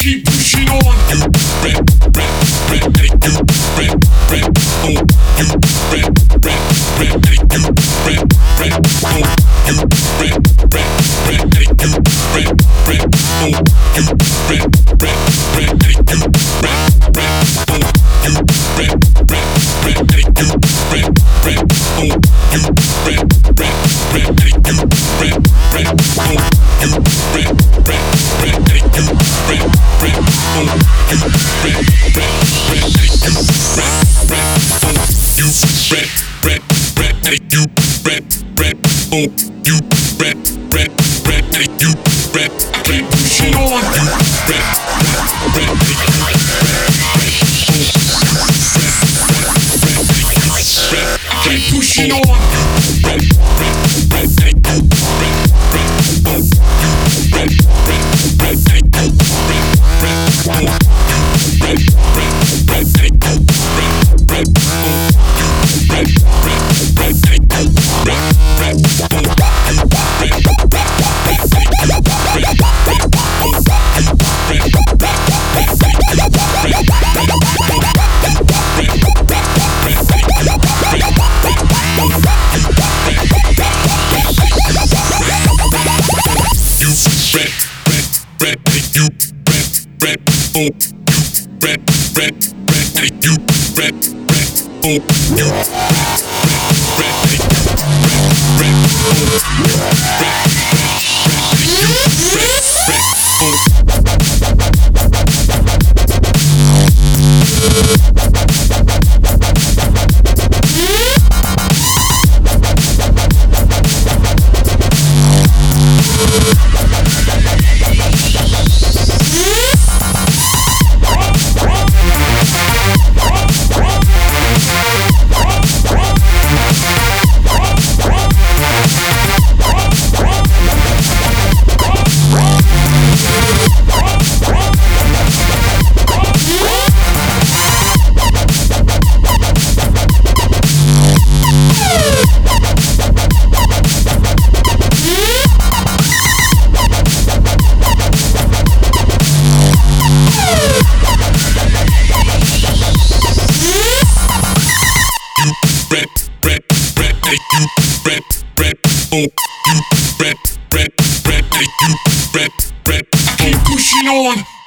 keep pushing on. You rap, rap, rap, you rap, rap, oh. You rap, rap, rap, you rap, rap, oh. You rap, rap, rap, you rap, rap, oh. You rap, rap, rap, you rap, rap, oh. You rap, rap, rap, you rap, rap, oh. You rap, rap, rap, you rap, rap, oh. You rap, rap, rap, you rap, rap, oh. You rap, rap, rap, you rap, rap, oh. You rap, rap, rap, you rap, rap, oh. You rap, rap, rap, you rap, keep pushing on. You rap, rap, rap, you rap, keep pushing on. You rap, rap, rap, you rap, rap, oh. You rap, rap, rap, you rap, rap, oh. You rap, rap, rap, you rap, rap, oh. You rap, rap, rap, you rap, rap, oh. Oh, you rap, rap, rap, you rap, rap, oh, you rap, rap, rap, rap, oh, rap, rap, you rap, rap, oh. Oh, you rap, rap, rap, you rap, rap, keep pushing on.